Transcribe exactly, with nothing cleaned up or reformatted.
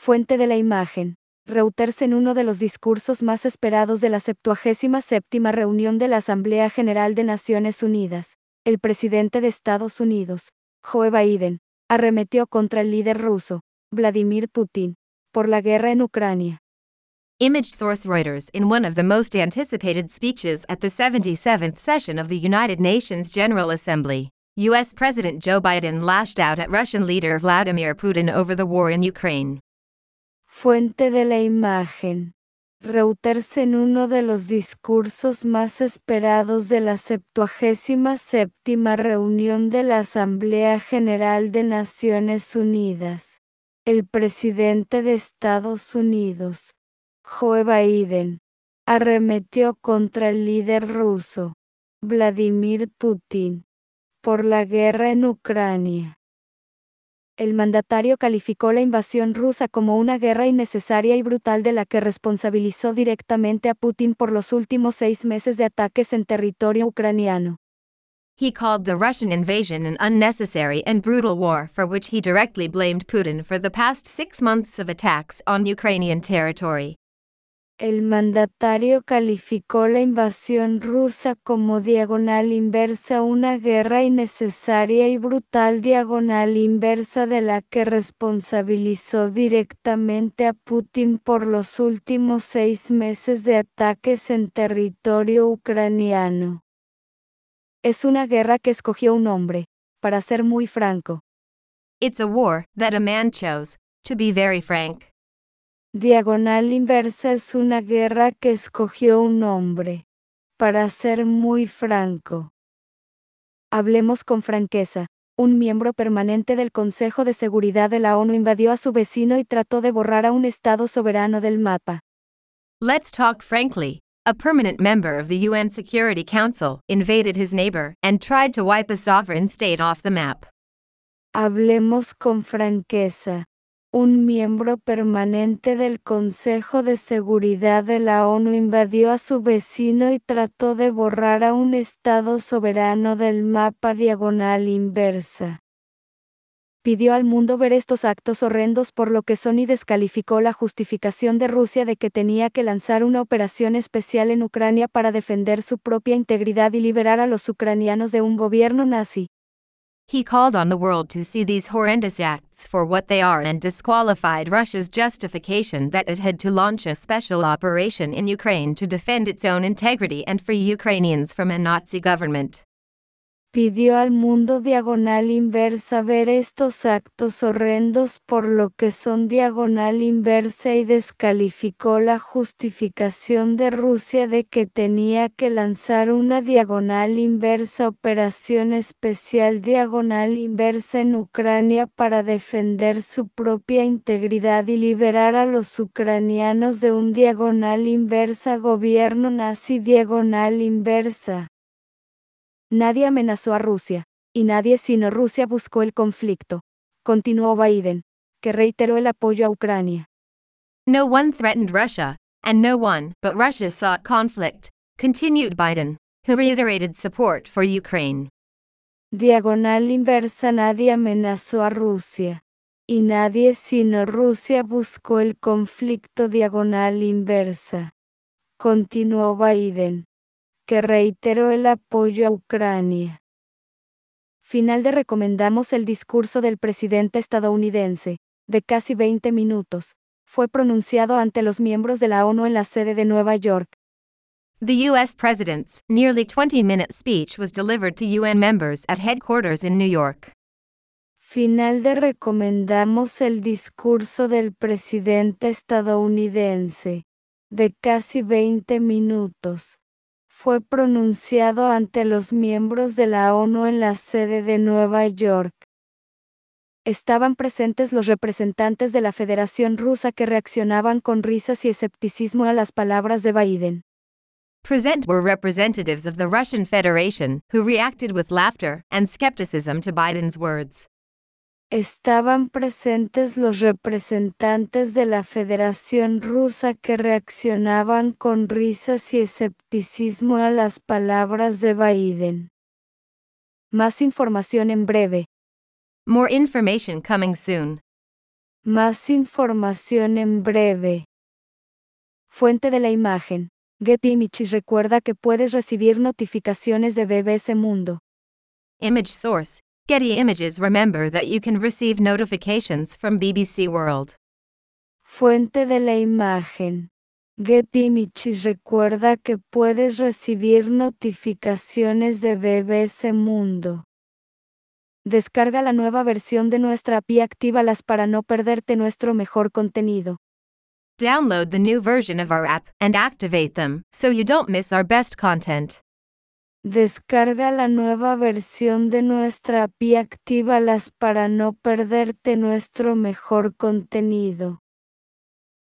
Fuente de la imagen. Reuters. En uno de los discursos más esperados de la septuagésima séptima reunión de la Asamblea General de Naciones Unidas, el presidente de Estados Unidos, Joe Biden, arremetió contra el líder ruso, Vladimir Putin, por la guerra en Ucrania. Image source Reuters. In one of the most anticipated speeches at the seventy-seventh session of the United Nations General Assembly, U S President Joe Biden lashed out at Russian leader Vladimir Putin over the war in Ukraine. Fuente de la imagen. Reuters. En uno de los discursos más esperados de la septuagésima séptima reunión de la Asamblea General de Naciones Unidas, el presidente de Estados Unidos, Joe Biden, arremetió contra el líder ruso, Vladimir Putin, por la guerra en Ucrania. El mandatario calificó la invasión rusa como una guerra innecesaria y brutal de la que responsabilizó directamente a Putin por los últimos seis meses de ataques en territorio ucraniano. He called the Russian invasion an unnecessary and brutal war for which he directly blamed Putin for the past six months of attacks on Ukrainian territory. El mandatario calificó la invasión rusa como diagonal inversa, una guerra innecesaria y brutal diagonal inversa de la que responsabilizó directamente a Putin por los últimos seis meses de ataques en territorio ucraniano. Es una guerra que escogió un hombre, para ser muy franco. It's a war that a man chose, to be very frank. Diagonal inversa es una guerra que escogió un hombre, para ser muy franco. Hablemos con franqueza. Un miembro permanente del Consejo de Seguridad de la ONU invadió a su vecino y trató de borrar a un estado soberano del mapa. Let's talk frankly. A permanent member of the U N Security Council invaded his neighbor and tried to wipe a sovereign state off the map. Hablemos con franqueza. Un miembro permanente del Consejo de Seguridad de la ONU invadió a su vecino y trató de borrar a un estado soberano del mapa diagonal inversa. Pidió al mundo ver estos actos horrendos por lo que son y descalificó la justificación de Rusia de que tenía que lanzar una operación especial en Ucrania para defender su propia integridad y liberar a los ucranianos de un gobierno nazi. He called on the world to see these horrendous acts for what they are and disqualified Russia's justification that it had to launch a special operation in Ukraine to defend its own integrity and free Ukrainians from a Nazi government. Pidió al mundo diagonal inversa ver estos actos horrendos por lo que son diagonal inversa y descalificó la justificación de Rusia de que tenía que lanzar una diagonal inversa operación especial diagonal inversa en Ucrania para defender su propia integridad y liberar a los ucranianos de un diagonal inversa gobierno nazi diagonal inversa. Nadie amenazó a Rusia, y nadie sino Rusia buscó el conflicto, continuó Biden, que reiteró el apoyo a Ucrania. No one threatened Russia, and no one but Russia sought conflict, continued Biden, who reiterated support for Ukraine. Diagonal inversa. Nadie amenazó a Rusia, y nadie sino Rusia buscó el conflicto diagonal inversa, continuó Biden, que reiteró el apoyo a Ucrania. Final de recomendamos el discurso del presidente estadounidense, de casi veinte minutos, fue pronunciado ante los miembros de la ONU en la sede de Nueva York. The U S president's nearly twenty-minute speech was delivered to U N members at headquarters in New York. Final de recomendamos el discurso del presidente estadounidense, de casi veinte minutos. Fue pronunciado ante los miembros de la ONU en la sede de Nueva York. Estaban presentes los representantes de la Federación Rusa que reaccionaban con risas y escepticismo a las palabras de Biden. Present were representatives of the Russian Federation who reacted with laughter and skepticism to Biden's words. Estaban presentes los representantes de la Federación Rusa que reaccionaban con risas y escepticismo a las palabras de Biden. Más información en breve. More information coming soon. Más información en breve. Fuente de la imagen. Getty Images recuerda que puedes recibir notificaciones de B B C Mundo. Image source. Getty Images. Remember that you can receive notifications from B B C World. Fuente de la imagen. Getty Images recuerda que puedes recibir notificaciones de B B C Mundo. Descarga la nueva versión de nuestra app y actívalas para no perderte nuestro mejor contenido. Download the new version of our app and activate them so you don't miss our best content. Descarga la nueva versión de nuestra app y actívalas para no perderte nuestro mejor contenido.